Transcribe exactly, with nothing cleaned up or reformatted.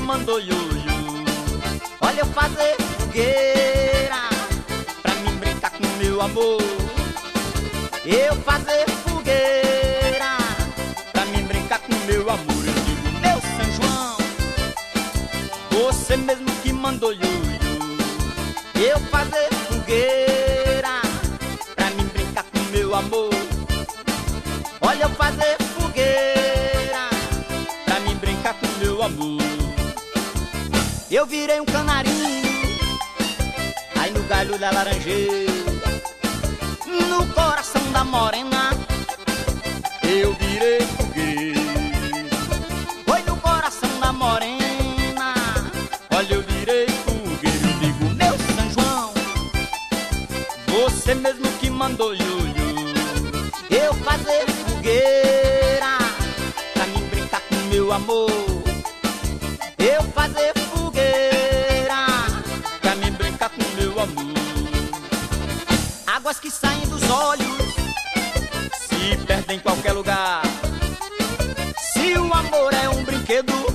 mandou ioiô. Olha eu fazer fogueira pra mim brincar com meu amor. Eu fazer fogueira pra mim brincar com meu amor. Eu digo, meu São João, você mesmo que mandou ioiô. Eu fazer fogueira pra mim brincar com meu amor. Olha eu fazer fogueira pra mim brincar com meu amor. Eu virei um canarinho aí no galho da laranjeira, no coração da morena eu virei fogueira. Foi no coração da morena, olha eu virei fogueira. Eu digo, meu São João, você mesmo que mandou ioiô. Eu fazer fogueira pra mim brincar com meu amor. Eu fazer fogueira pra mim brincar com meu amor. Águas que saem dos olhos se perdem em qualquer lugar. Se o amor é um brinquedo,